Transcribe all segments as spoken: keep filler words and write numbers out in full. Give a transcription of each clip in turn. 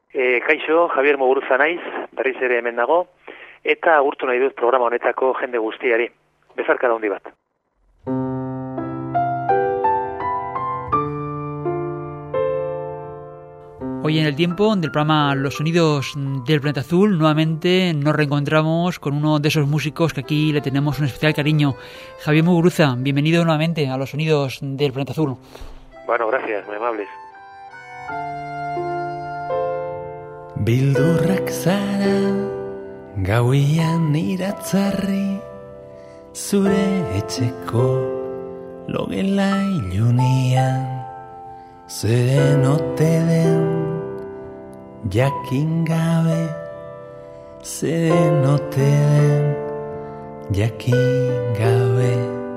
E, kaixo, Javier Muguruza naiz, berriz ere hemen nago, eta agurtu nahi dut programa honetako jende guztiari. Bezarkada handi bat. Hoy en el tiempo del programa Los Sonidos del Planeta Azul, nuevamente nos reencontramos con uno de esos músicos que aquí le tenemos un especial cariño. Javier Muguruza, bienvenido nuevamente a Los Sonidos del Planeta Azul. Bueno, gracias, muy amables. Bildurrak zara, gauian iratzarri, zure etxeko logela ilunian, zeren ote den jakin gabe, zeren ote den jakin gabe.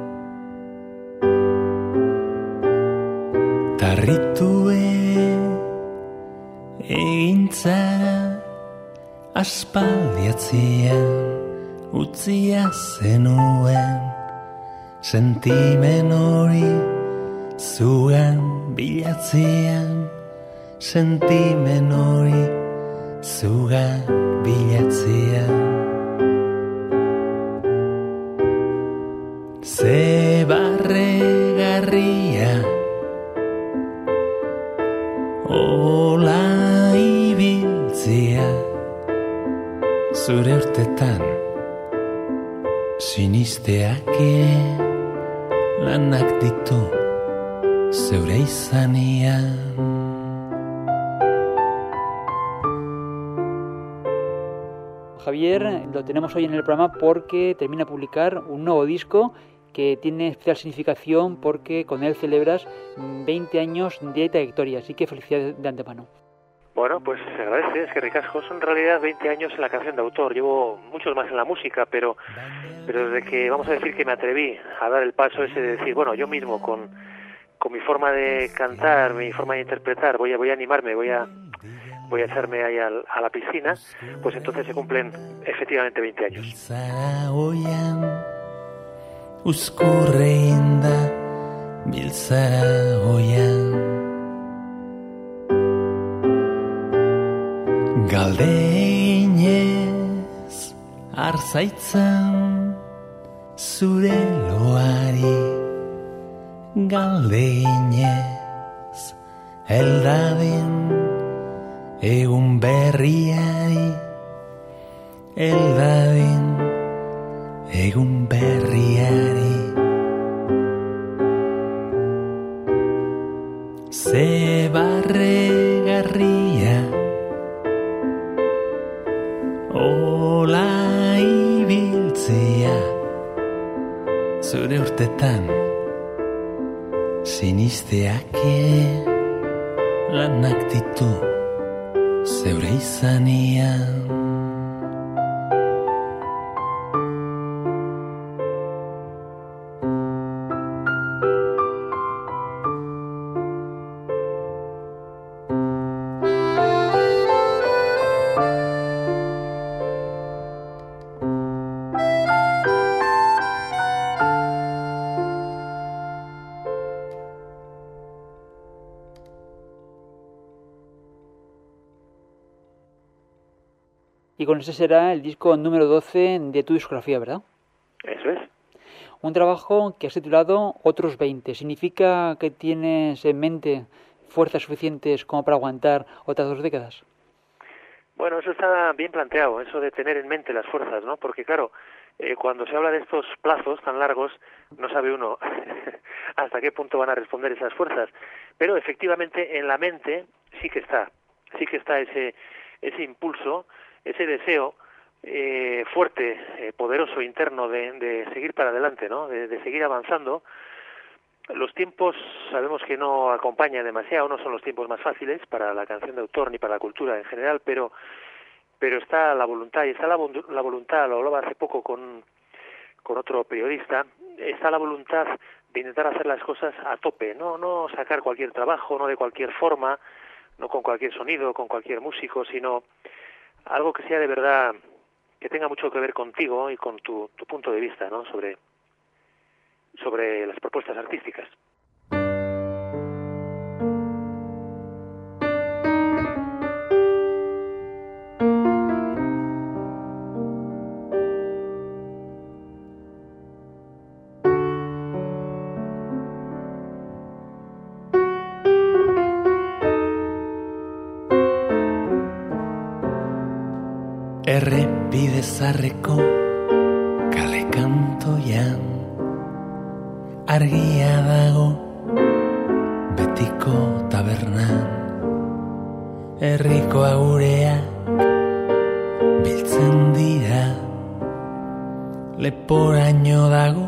Tarritue egin zara, aspaldiatzean utzia zenuen, sentimen hori zugan bilatzean, sentimen hori zugan bilatzean. Ze barregarria ola ibiltzea, zure urtetan sinisteak lanak ditu zeure izanean. Javier, lo tenemos hoy en el programa porque termina de publicar un nuevo disco que tiene especial significación porque con él celebras veinte años de trayectoria, así que felicidades de antemano. Bueno, pues se agradece, es que ricasco. Son en realidad veinte años en la canción de autor, llevo muchos más en la música, pero, pero desde que, vamos a decir que me atreví a dar el paso ese de decir, bueno, yo mismo con, con mi forma de cantar, mi forma de interpretar, voy a, voy a animarme, voy a, voy a echarme ahí al, a la piscina, pues entonces se cumplen efectivamente veinte años. Uzkurreinda biltzara oian, galdeinez arzaitzan zure loari, galdeinez eldadin egun berriari, eldadin egun berriari. Ze barregarria ola ibiltzea, zure urtetan sinisteak lanak ditu zeure izanean. Y con ese será el disco número doce de tu discografía, ¿verdad? Eso es. Un trabajo que has titulado Otros veinte. ¿Significa que tienes en mente fuerzas suficientes como para aguantar otras dos décadas? Bueno, eso está bien planteado, eso de tener en mente las fuerzas, ¿no? Porque claro, eh, cuando se habla de estos plazos tan largos, no sabe uno hasta qué punto van a responder esas fuerzas. Pero efectivamente en la mente sí que está, sí que está ese, ese impulso, ese deseo eh, fuerte, eh, poderoso, interno de, de seguir para adelante, ¿no? De, de seguir avanzando. Los tiempos sabemos que no acompañan demasiado, no son los tiempos más fáciles para la canción de autor ni para la cultura en general, pero pero está la voluntad, y está la, la voluntad, lo hablaba hace poco con, con otro periodista, está la voluntad de intentar hacer las cosas a tope, no no sacar cualquier trabajo, no de cualquier forma, no con cualquier sonido, con cualquier músico, sino algo que sea de verdad, que tenga mucho que ver contigo y con tu, tu punto de vista, ¿no? sobre, sobre las propuestas artísticas. errepide zarreko kale kantoian argia dago betiko tabernan herriko agureak biltzen dira leporaino dago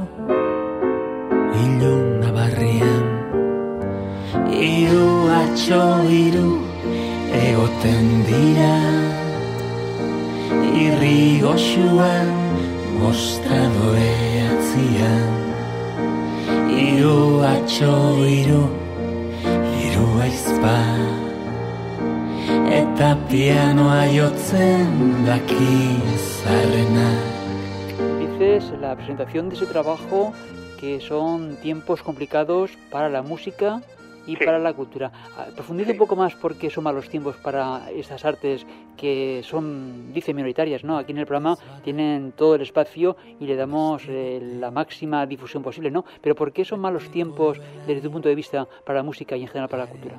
ilun nabarrian hiru atxo hiru egoten dira irri goxuan mostradore atzian hiru atxo hiru hiru aizpa eta pianoa jotzen daki zarrenak. Dices la presentación de ese trabajo que son tiempos complicados para la música y sí. para la cultura. Profundiza sí. un poco más por qué son malos tiempos para estas artes que son, dice, minoritarias, ¿no? Aquí en el programa tienen todo el espacio y le damos eh, la máxima difusión posible, ¿no? Pero ¿por qué son malos tiempos desde tu punto de vista para la música y en general para la cultura?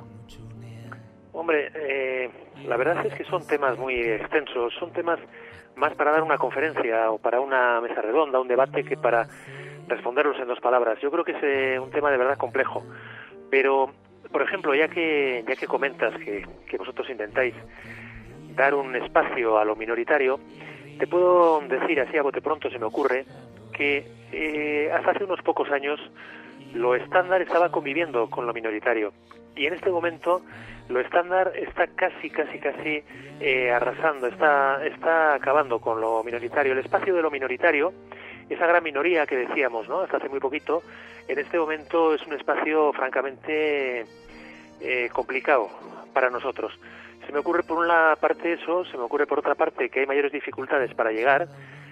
Hombre, eh, la verdad es que son temas muy extensos, son temas más para dar una conferencia o para una mesa redonda, un debate, que para responderlos en dos palabras. Yo creo que es eh, un tema de verdad complejo. Pero, por ejemplo, ya que ya que comentas que, que vosotros intentáis dar un espacio a lo minoritario, te puedo decir, así a bote pronto se me ocurre, que eh, hasta hace unos pocos años lo estándar estaba conviviendo con lo minoritario. Y en este momento lo estándar está casi, casi, casi eh, arrasando, está, está acabando con lo minoritario. El espacio de lo minoritario, esa gran minoría que decíamos, ¿no?, hasta hace muy poquito, en este momento es un espacio francamente eh, complicado para nosotros. Se me ocurre por una parte eso, se me ocurre por otra parte que hay mayores dificultades para llegar.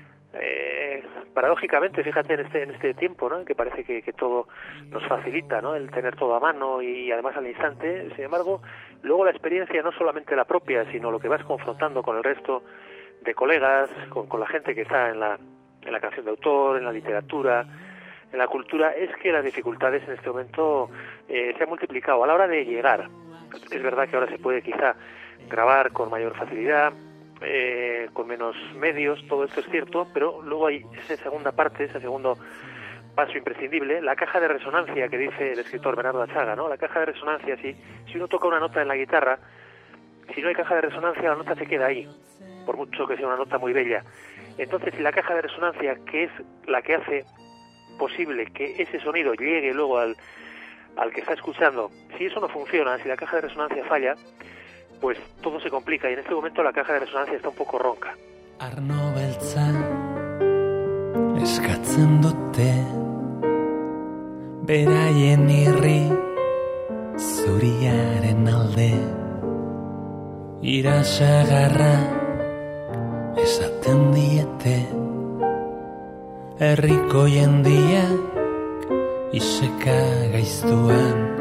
Eh, paradójicamente, fíjate, en este en este tiempo, ¿no?, que parece que, que todo nos facilita, ¿no?, el tener todo a mano y además al instante. Sin embargo, luego la experiencia, no solamente la propia, sino lo que vas confrontando con el resto de colegas, con, con la gente que está en la en la canción de autor, en la literatura, en la cultura, es que las dificultades en este momento eh, se han multiplicado a la hora de llegar. Es verdad que ahora se puede quizá grabar con mayor facilidad, eh, con menos medios, todo esto es cierto, pero luego hay esa segunda parte, ese segundo paso imprescindible, la caja de resonancia que dice el escritor Bernardo Achaga, ¿no? La caja de resonancia, si, si uno toca una nota en la guitarra, si no hay caja de resonancia, la nota se queda ahí, por mucho que sea una nota muy bella. Entonces, si la caja de resonancia, que es la que hace posible que ese sonido llegue luego al, al que está escuchando, si eso no funciona, si la caja de resonancia falla, pues todo se complica, y en este momento la caja de resonancia está un poco ronca. Arno beltza eskatzen dute beraien irri zuriaren alde irasagarra esaten diete herriko jendiak iseka gaiztuan.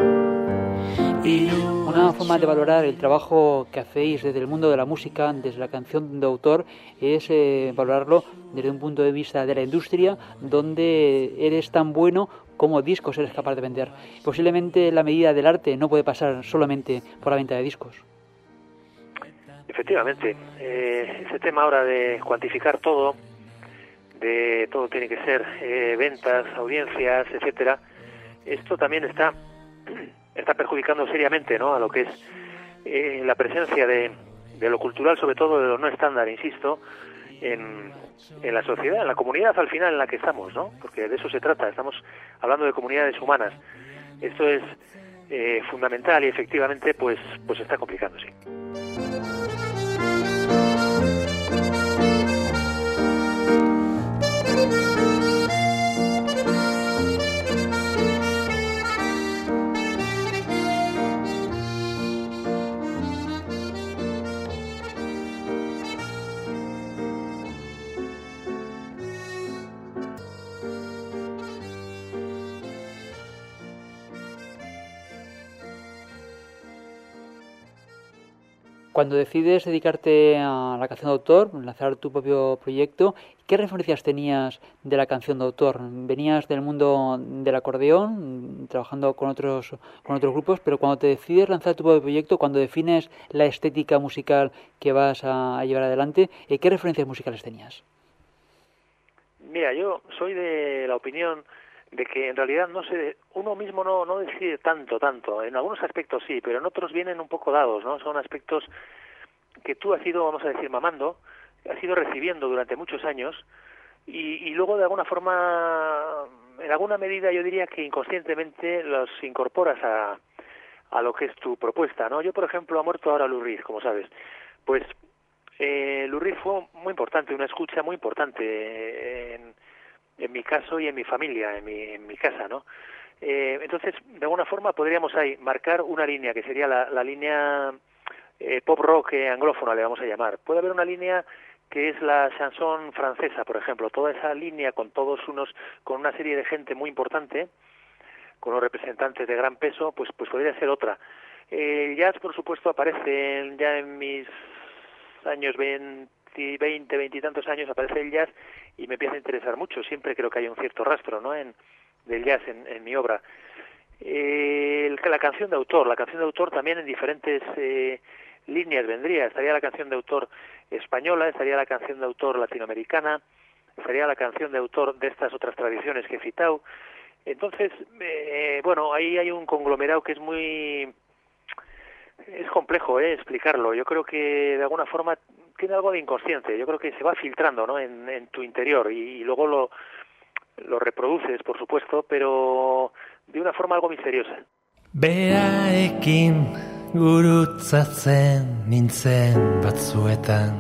Una forma de valorar el trabajo que hacéis desde el mundo de la música, desde la canción de autor, es eh, valorarlo desde un punto de vista de la industria, donde eres tan bueno como discos eres capaz de vender. Posiblemente la medida del arte no puede pasar solamente por la venta de discos. Efectivamente, eh, ese tema ahora de cuantificar todo, de todo tiene que ser eh, ventas, audiencias, etcétera, esto también está está perjudicando seriamente, ¿no?, a lo que es eh, la presencia de, de lo cultural, sobre todo de lo no estándar, insisto, en, en la sociedad, en la comunidad al final en la que estamos, ¿no?, porque de eso se trata, estamos hablando de comunidades humanas. Esto es eh, fundamental y efectivamente pues pues está complicando, sí. Cuando decides dedicarte a la canción de autor, lanzar tu propio proyecto, ¿qué referencias tenías de la canción de autor? Venías del mundo del acordeón, trabajando con otros con otros grupos, pero cuando te decides lanzar tu propio proyecto, cuando defines la estética musical que vas a llevar adelante, ¿qué referencias musicales tenías? Mira, yo soy de la opinión de que en realidad no se, uno mismo no, no decide tanto, tanto. En algunos aspectos sí, pero en otros vienen un poco dados, ¿no? Son aspectos que tú has ido, vamos a decir, mamando, has ido recibiendo durante muchos años y, y luego de alguna forma, en alguna medida yo diría que inconscientemente los incorporas a, a lo que es tu propuesta, ¿no? Yo, por ejemplo, ha muerto ahora Lou Reed, como sabes. Pues eh, Lou Reed fue muy importante, una escucha muy importante en en mi caso y en mi familia, en mi, en mi casa, ¿no? Eh, entonces, de alguna forma podríamos ahí marcar una línea que sería la, la línea eh, pop rock eh, anglófona, le vamos a llamar. Puede haber una línea que es la chanson francesa, por ejemplo, toda esa línea con todos unos, con una serie de gente muy importante, con unos representantes de gran peso, pues, pues podría ser otra. Eh, el jazz, por supuesto, aparece ya en mis años veinte, veinte, veinte y tantos años, aparece el jazz y me empieza a interesar mucho. Siempre creo que hay un cierto rastro, ¿no?, en, del jazz en, en mi obra. Eh, el, la canción de autor, la canción de autor también en diferentes eh, líneas vendría. Estaría la canción de autor española, estaría la canción de autor latinoamericana, estaría la canción de autor de estas otras tradiciones que he citado. Entonces, eh, bueno, ahí hay un conglomerado que es muy... es complejo eh, explicarlo. Yo creo que de alguna forma tiene algo de inconsciente. Yo creo que se va filtrando, ¿no?, en, en tu interior y, y luego lo, lo reproduces, por supuesto, pero de una forma algo misteriosa. Beraekin gurutzatzen nintzen batzuetan,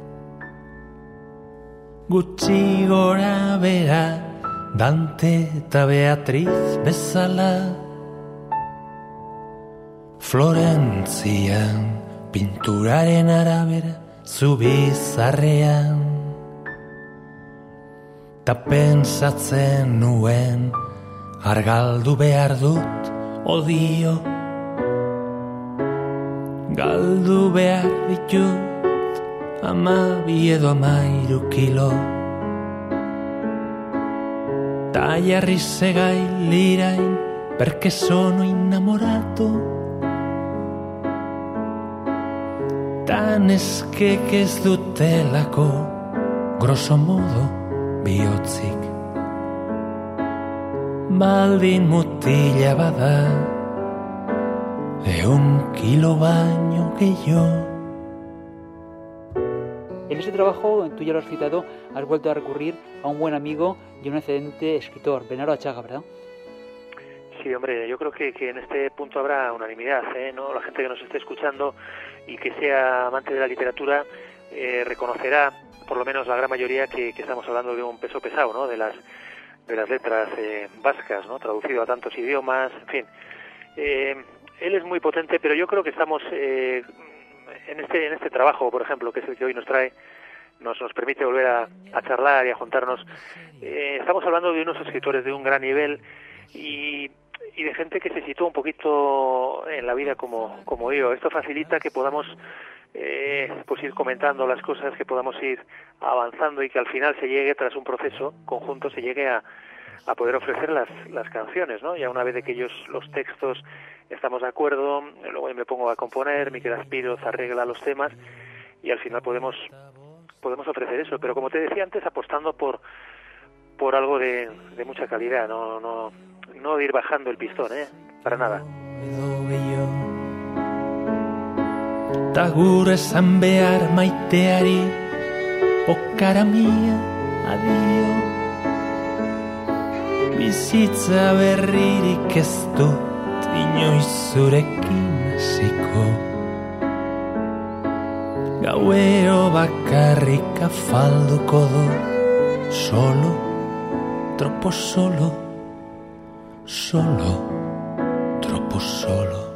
gutxi gora bera Dante eta Beatriz bezala, Florentzian pinturaren arabera zubizarrean, ta pentsatzen nuen argaldu behar dut odio, galdu behar ditut amabi edo amairu kilo, ta jarri segai lirain perché sono innamorato, ta neskek ez dutelako grosso modo bihotzik, baldin mutila bada ehun kilo baino gehiago. En ese trabajo, tú ya lo has citado, has vuelto a recurrir a un buen amigo y un excelente escritor, Bernardo Atxaga, ¿verdad? Sí, hombre, yo creo que, que en este punto habrá unanimidad, ¿eh? ¿No? La gente que nos esté escuchando y que sea amante de la literatura eh, reconocerá, por lo menos la gran mayoría, que, que estamos hablando de un peso pesado, ¿no?, de las de las letras eh, vascas, ¿no?, traducido a tantos idiomas, en fin. Eh, él es muy potente, pero yo creo que estamos eh, en este en este trabajo, por ejemplo, que es el que hoy nos trae, nos nos permite volver a, a charlar y a juntarnos. Eh, estamos hablando de unos escritores de un gran nivel y y de gente que se sitúa un poquito en la vida como, como yo. Esto facilita que podamos eh, pues ir comentando las cosas, que podamos ir avanzando y que al final se llegue, tras un proceso conjunto, se llegue a, a poder ofrecer las, las canciones, ¿no? Ya una vez de que ellos, los textos, estamos de acuerdo, luego yo me pongo a componer, Miquel Aspiroz arregla los temas y al final podemos podemos ofrecer eso. Pero como te decía antes, apostando por por algo de, de mucha calidad, no no no de ir bajando el pistón, ¿eh? Para nada. Ta gure esan behar maiteari, okara mia adio, bizitza berririk ez dut inoiz zurekin hasiko, gauero bakarrik afalduko dut, solo, troppo solo, solo, troppo solo.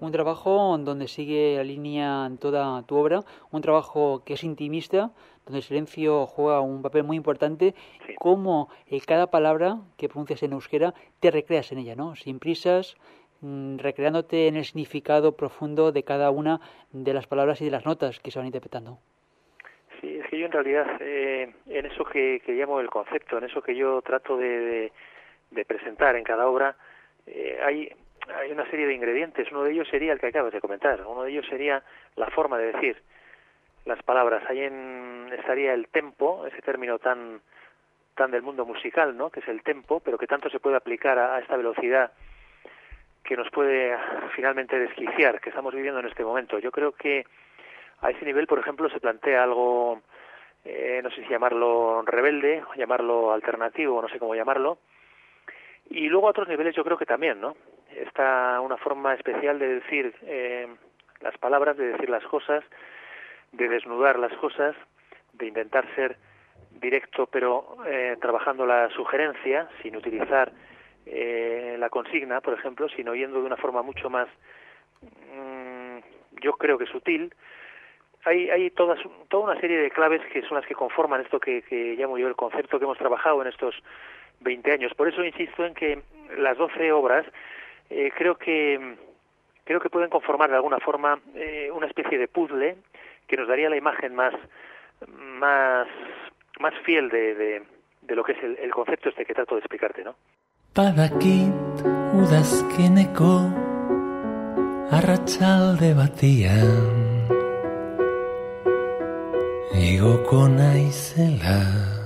un trabajo donde sigue la línea en toda tu obra, un trabajo que es intimista, donde el silencio juega un papel muy importante, Sí. cómo eh, cada palabra que pronuncias en euskera te recreas en ella, ¿no? Sin prisas, mmm, recreándote en el significado profundo de cada una de las palabras y de las notas que se van interpretando. Sí, es que yo en realidad, eh, en eso que, que llamo el concepto, en eso que yo trato de, de, de presentar en cada obra, eh, hay, hay una serie de ingredientes. Uno de ellos sería el que acabas de comentar, uno de ellos sería la forma de decir las palabras. Ahí en, estaría el tempo, ese término tan tan del mundo musical, ¿no? Que es el tempo, pero que tanto se puede aplicar a, a esta velocidad que nos puede finalmente desquiciar, que estamos viviendo en este momento. Yo creo que a ese nivel, por ejemplo, se plantea algo, eh, no sé si llamarlo rebelde, o llamarlo alternativo, no sé cómo llamarlo. Y luego a otros niveles yo creo que también, ¿no? Está una forma especial de decir eh, las palabras, de decir las cosas, de desnudar las cosas, de intentar ser directo, pero eh, trabajando la sugerencia, sin utilizar eh, la consigna, por ejemplo, sino yendo de una forma mucho más, mmm, yo creo que sutil. Hay, hay todas, toda una serie de claves que son las que conforman esto que, que llamo yo el concepto que hemos trabajado en estos veinte años. Por eso insisto en que las doce obras eh, creo que creo que pueden conformar de alguna forma eh, una especie de puzzle que nos daría la imagen más más más fiel de, de, de lo que es el, el concepto este que trato de explicarte, ¿no? Badakit udazkeneko arratsalde batian igoko naizela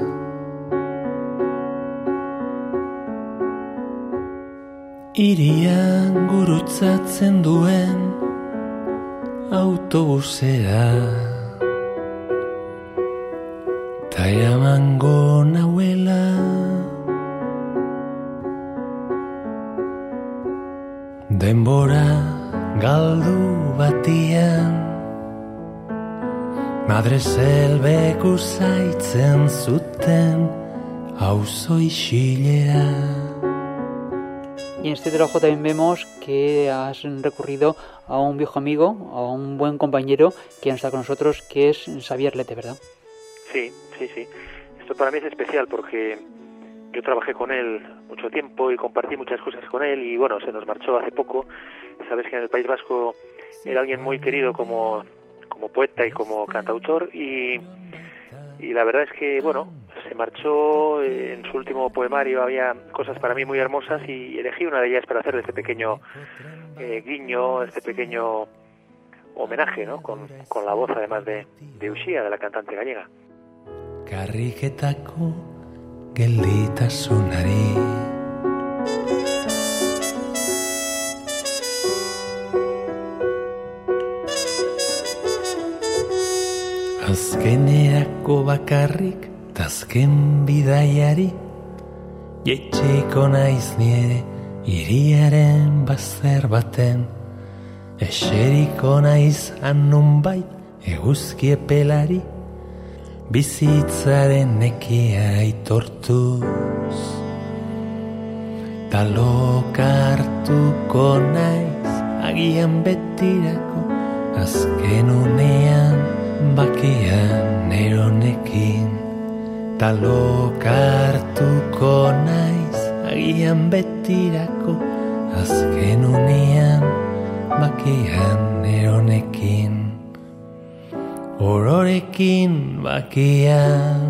irian gurutzatzen duen autobusera ta emango nauela denbora galdu batian Madre selbek usaitzen zuten auzo isilera. Y en este trabajo también vemos que has recurrido a un viejo amigo, a un buen compañero que está con nosotros, que es Xavier Lete, ¿verdad? Sí, sí, sí. Esto para mí es especial porque yo trabajé con él mucho tiempo y compartí muchas cosas con él y bueno, se nos marchó hace poco. Sabes que en el País Vasco era alguien muy querido como... como poeta y como cantautor y, y la verdad es que, bueno, se marchó, en su último poemario había cosas para mí muy hermosas y elegí una de ellas para hacer este pequeño eh, guiño, este pequeño homenaje, ¿no? Con, con la voz además de, de Uxía, de la cantante gallega. Karriketako gelditasunari Azkenerako bakarrik tazken bidaiari Jeitxiko naiz nire iriaren bazter baten Eseriko naiz annunbait eguzki epelari Bizitzaren nekia aitortuz Talokartuko naiz agian betirako Azken unean bakian eronekin Talokartuko naiz agian betirako Azken unean bakian eronekin Ororekin bakian.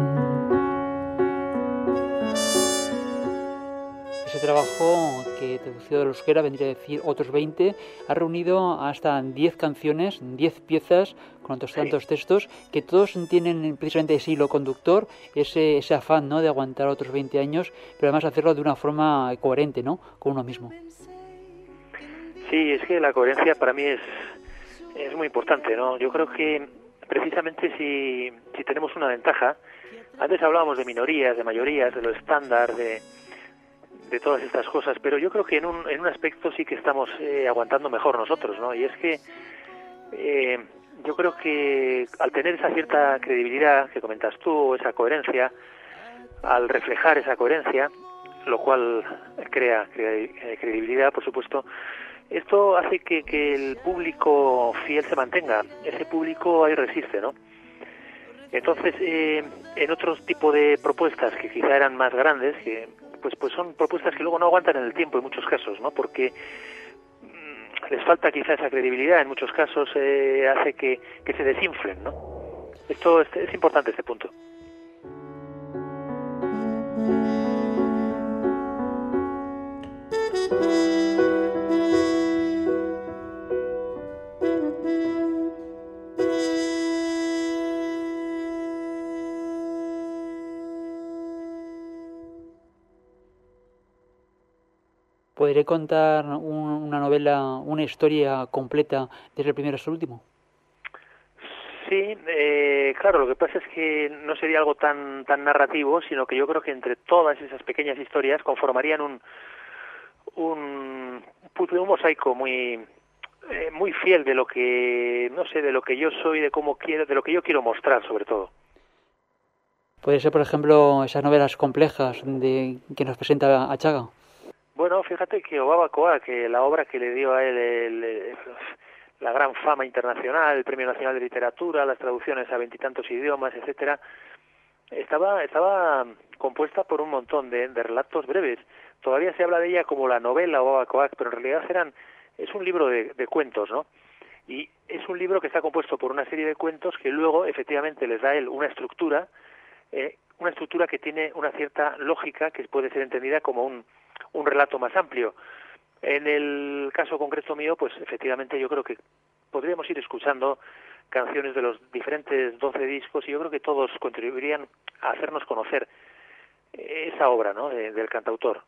Ese trabajo que traducido del euskera vendría a decir otros veinte, ha reunido hasta diez canciones, diez piezas con otros tantos sí. textos que todos tienen precisamente ese hilo conductor, ese, ese afán, ¿no?, de aguantar otros veinte años, pero además hacerlo de una forma coherente, ¿no?, con uno mismo. Sí, es que la coherencia para mí es es muy importante, ¿no? Yo creo que precisamente si, si tenemos una ventaja, antes hablábamos de minorías, de mayorías, de lo estándar, de, de todas estas cosas, pero yo creo que en un, en un aspecto sí que estamos eh, aguantando mejor nosotros, ¿no? Y es que eh, yo creo que al tener esa cierta credibilidad que comentas tú, esa coherencia, al reflejar esa coherencia, lo cual crea, crea credibilidad, por supuesto, Esto hace que, que el público fiel se mantenga, ese público ahí resiste, ¿no? Entonces, eh, en otros tipo de propuestas que quizá eran más grandes, que pues pues son propuestas que luego no aguantan en el tiempo en muchos casos, ¿no? Porque mmm, les falta quizá esa credibilidad, en muchos casos eh, hace que, que se desinflen, ¿no? Esto es, es importante, este punto. ¿Podré contar un, una novela, una historia completa desde el primero hasta el último? Sí, eh, claro, lo que pasa es que no sería algo tan tan narrativo, sino que yo creo que entre todas esas pequeñas historias conformarían un un, un mosaico muy eh, muy fiel de lo que, no sé, de lo que yo soy, de cómo quiero, de lo que yo quiero mostrar, sobre todo. Puede ser, por ejemplo, esas novelas complejas de que nos presenta Achaga. Bueno, fíjate que Obaba Coa, que la obra que le dio a él el, el, la gran fama internacional, el Premio Nacional de Literatura, las traducciones a veintitantos idiomas, etcétera, estaba estaba compuesta por un montón de, de relatos breves. Todavía se habla de ella como la novela Obaba Coa, pero en realidad eran es un libro de, de cuentos, ¿no? Y es un libro que está compuesto por una serie de cuentos que luego efectivamente les da a él una estructura, eh, una estructura que tiene una cierta lógica que puede ser entendida como un un relato más amplio. En el caso concreto mío, pues efectivamente yo creo que podríamos ir escuchando canciones de los diferentes doce discos y yo creo que todos contribuirían a hacernos conocer esa obra, ¿no?, de, del cantautor.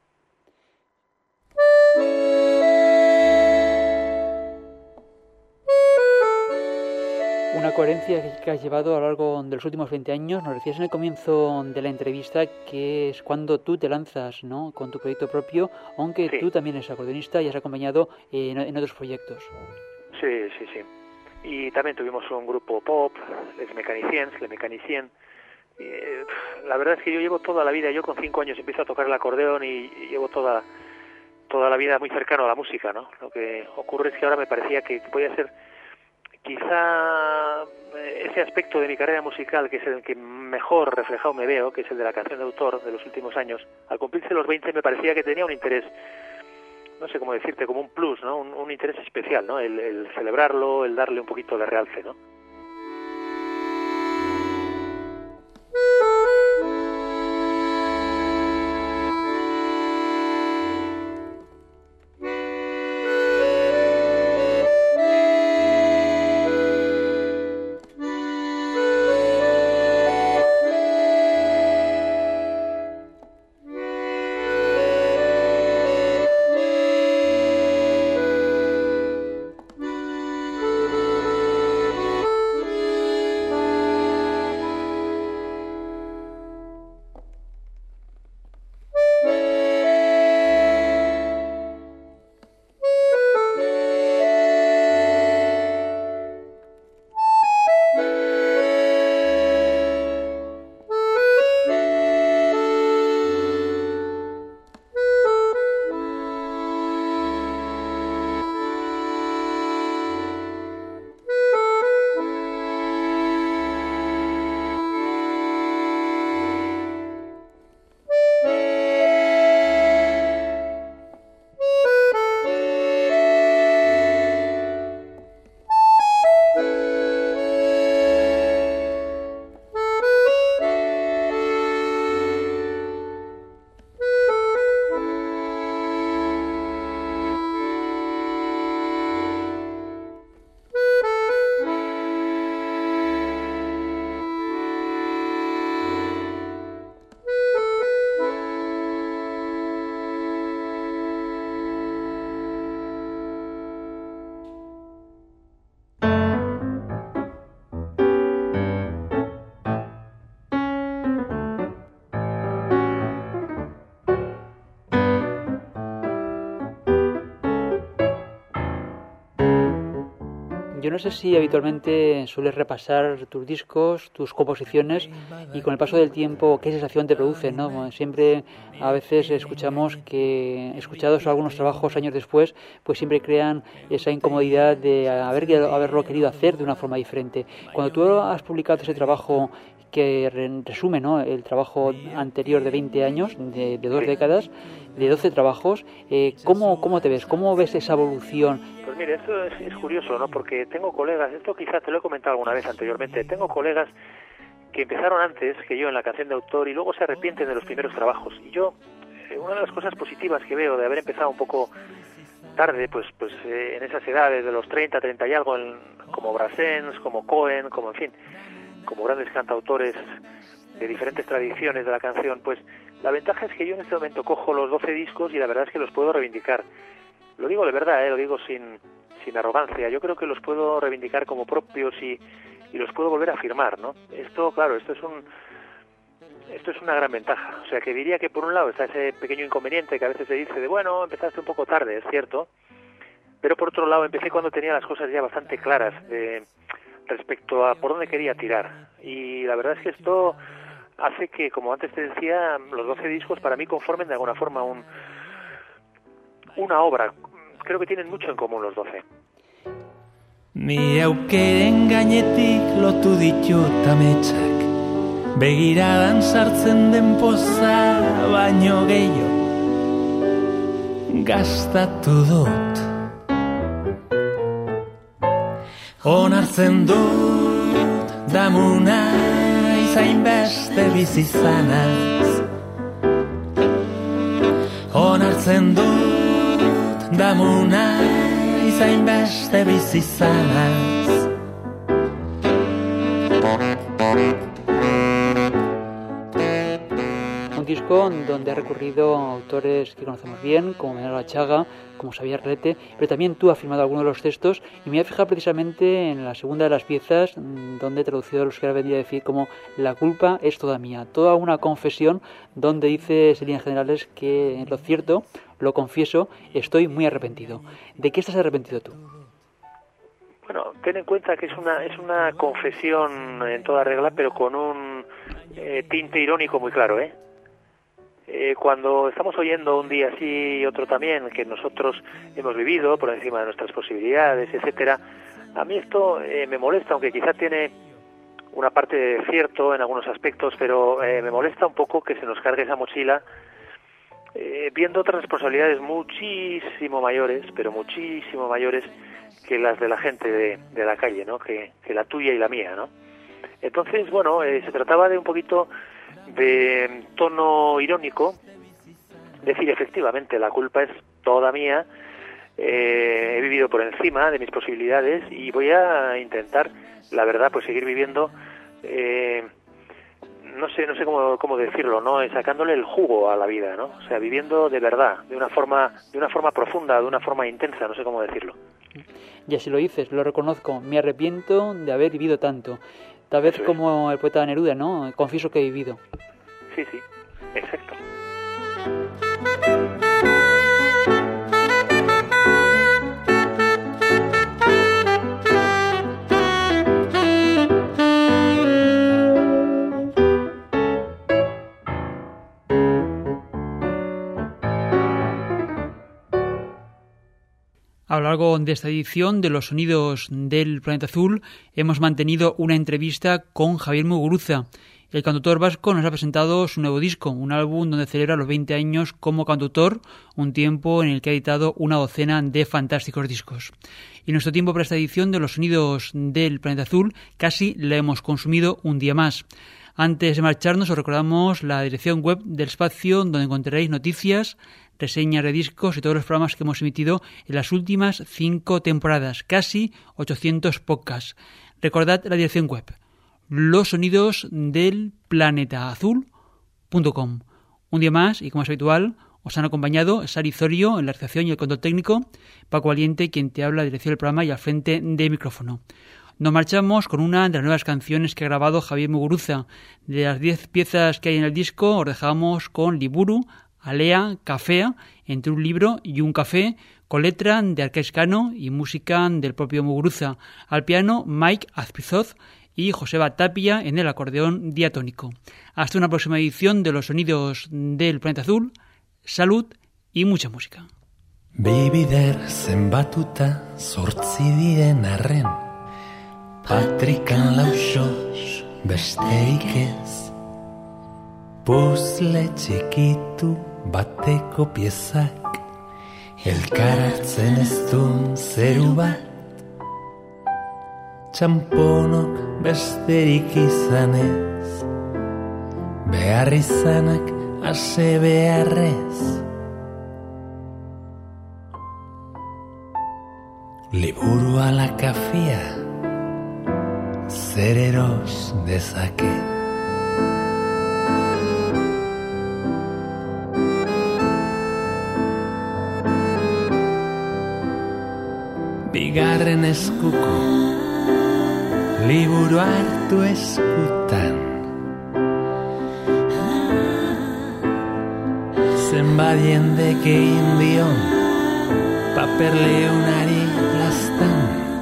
Una coherencia que has llevado a lo largo de los últimos veinte años. Nos decías en el comienzo de la entrevista que es cuando tú te lanzas, ¿no?, con tu proyecto propio, aunque sí. Tú también eres acordeonista y has acompañado en, en otros proyectos. Sí, sí, sí. Y también tuvimos un grupo pop, Les Mechaniciens, Les Mechaniciens. Eh, la verdad es que yo llevo toda la vida, yo con cinco años empiezo a tocar el acordeón y llevo toda toda la vida muy cercano a la música, ¿no? Lo que ocurre es que ahora me parecía que podía ser quizá ese aspecto de mi carrera musical, que es el que mejor reflejado me veo, que es el de la canción de autor de los últimos años. Al cumplirse los veinte me parecía que tenía un interés, no sé cómo decirte, como un plus, ¿no? Un, un interés especial, ¿no? El, el celebrarlo, el darle un poquito de realce, ¿no? Yo no sé si habitualmente sueles repasar tus discos, tus composiciones, y con el paso del tiempo, ¿qué sensación te produce, ¿no? Siempre, a veces escuchamos que, escuchados algunos trabajos años después, pues siempre crean esa incomodidad de haber, haberlo querido hacer de una forma diferente. Cuando tú has publicado ese trabajo que resume, ¿no?, el trabajo anterior de veinte años, de, de dos décadas, de doce trabajos, eh, ¿cómo, ¿cómo te ves? ¿Cómo ves esa evolución? Pues mire, esto es, es curioso, ¿no? Porque tengo colegas, esto quizás te lo he comentado alguna vez anteriormente, tengo colegas que empezaron antes que yo en la canción de autor y luego se arrepienten de los primeros trabajos. Y yo, eh, una de las cosas positivas que veo de haber empezado un poco tarde, pues pues eh, en esas edades de los treinta, treinta y algo, en, como Brassens, como Cohen, como en fin, como grandes cantautores de diferentes tradiciones de la canción, pues la ventaja es que yo en este momento cojo los doce discos y la verdad es que los puedo reivindicar. Lo digo de verdad, ¿eh? Lo digo sin, sin arrogancia. Yo creo que los puedo reivindicar como propios y, y los puedo volver a firmar, ¿no? Esto, claro, esto es un esto es una gran ventaja. O sea, que diría que por un lado está ese pequeño inconveniente que a veces se dice de, bueno, empezaste un poco tarde, es cierto, pero por otro lado empecé cuando tenía las cosas ya bastante claras de respecto a por dónde quería tirar. Y la verdad es que esto hace que, como antes te decía, los doce discos para mí conformen de alguna forma un, una obra. Creo que tienen mucho en común los doce. Nire aukeren gainetik lotu ditut ametsak, begiradan sartzen den poza baino gehiago gastatu dut. Onartzen dut damuna izain beste bizizanaz. Onartzen dut damuna izain beste bizizanaz. Un disco donde ha recurrido a autores que conocemos bien, como Manolo Achaga, como Xavier Rete, pero también tú has firmado algunos de los textos, y me voy a fijar precisamente en la segunda de las piezas, donde he traducido los que ahora vendría a decir como la culpa es toda mía, toda una confesión donde dice en líneas generales que lo cierto, lo confieso, estoy muy arrepentido. ¿De qué estás arrepentido tú? Bueno, ten en cuenta que es una es una confesión en toda regla, pero con un eh, tinte irónico muy claro, ¿eh? Eh, cuando estamos oyendo un día así y otro también, que nosotros hemos vivido por encima de nuestras posibilidades, etcétera, a mí esto eh, me molesta, aunque quizá tiene una parte de cierto en algunos aspectos, pero eh, me molesta un poco que se nos cargue esa mochila eh, viendo otras responsabilidades muchísimo mayores, pero muchísimo mayores que las de la gente de, de la calle, ¿no? Que, que la tuya y la mía, ¿no? Entonces, bueno, eh, se trataba de un poquito de tono irónico, decir efectivamente la culpa es toda mía, eh, he vivido por encima de mis posibilidades y voy a intentar, la verdad, pues seguir viviendo, eh, no sé, no sé cómo, cómo decirlo, ¿no? Sacándole el jugo a la vida, ¿no? O sea, viviendo de verdad, de una forma, de una forma profunda, de una forma intensa, no sé cómo decirlo. Y así lo dices, lo reconozco, me arrepiento de haber vivido tanto. Tal vez como el poeta Neruda, ¿no? Confieso que he vivido. Sí, sí, exacto. A lo largo de esta edición de Los Sonidos del Planeta Azul hemos mantenido una entrevista con Javier Muguruza. El cantautor vasco nos ha presentado su nuevo disco, un álbum donde celebra los veinte años como cantautor, un tiempo en el que ha editado una docena de fantásticos discos. Y nuestro tiempo para esta edición de Los Sonidos del Planeta Azul casi la hemos consumido un día más. Antes de marcharnos os recordamos la dirección web del espacio donde encontraréis noticias, reseñas de discos y todos los programas que hemos emitido en las últimas cinco temporadas, casi ochocientos podcasts. Recordad la dirección web, los sonidos del planeta azul punto com. Un día más, y como es habitual, os han acompañado Sari Zorio en la realización y el control técnico, Paco Valiente, quien te habla a la dirección del programa y al frente de micrófono. Nos marchamos con una de las nuevas canciones que ha grabado Javier Muguruza. De las diez piezas que hay en el disco, os dejamos con Liburu, Alea, Cafea, Entre un libro y un café, con letra de Arcais Cano y música del propio Muguruza. Al piano, Mike Azpizoz y Joseba Tapia en el acordeón diatónico. Hasta una próxima edición de Los Sonidos del Planeta Azul. Salud y mucha música. Bibider zenbatuta zortzi diren arren, patrikan lausos besterik ez, puzle txikitu bateko piezak, elkarartzen ez duen zeru bat, txamponok besterik izan ez, behar izanak ase beharrez. Liburu ala kafia, zer eros dezake. Bigarren eskuko, liburu hartu eskutan, zenbat jendek egin dion, paper leunari lastan,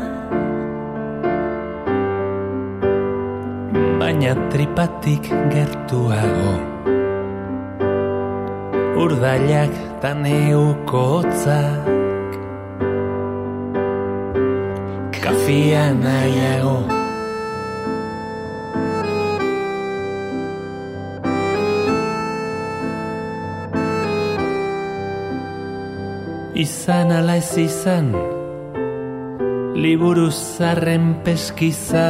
baina tripatik gertuago, urdailak ta neuko hotzak, kafia nahiago. Izan ala ez izan, liburu zarren peskiza.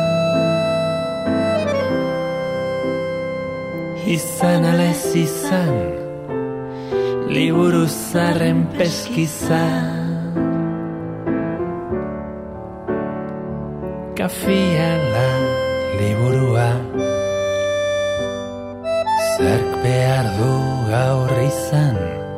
Izan ala ez izan, liburu zarren peskiza. Kafia la liburua, zerk behar du gaur izan.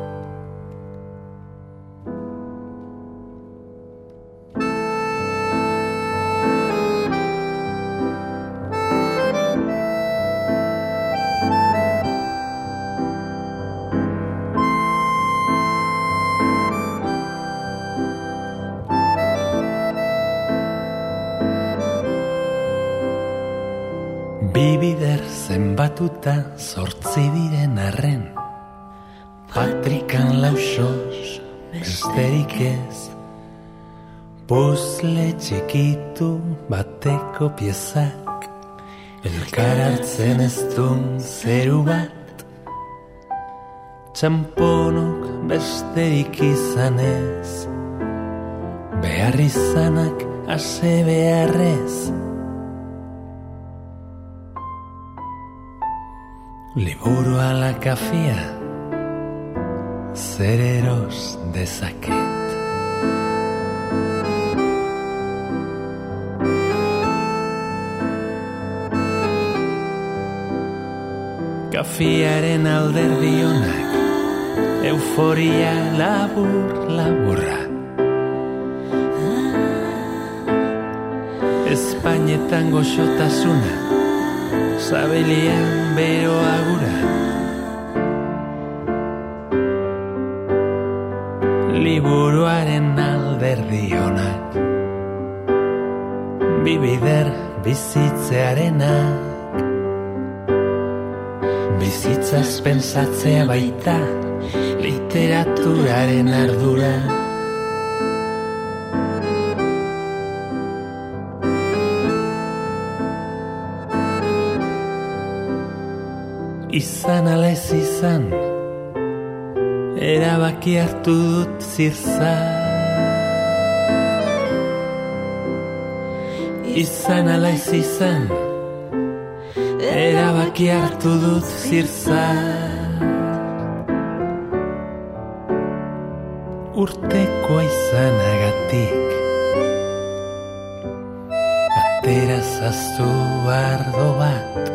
Bibider zenbatuta zortzi diren arren, patrikan lausos besterik ez, puzle txikitu bateko piezak, elkar hartzen ez duen zeru bat, txamponok besterik izan ez, behar izanak ase beharrez. Liburu ala kafia, zer eros dezaket. Kafiaren alderdi onak, euforia labur laburra. Espainetan goxotasuna, sabelian bero agura. Liburuaren alderdi onak, bibider bizitzearenak, bizitzaz pensatzea baita literaturaren ardura. Izan ala ez izan, erabaki hartu dut zirza. Izan ala ez izan, erabaki hartu dut zirza. Urtekoa izanagatik, atera zaztu ardo bat,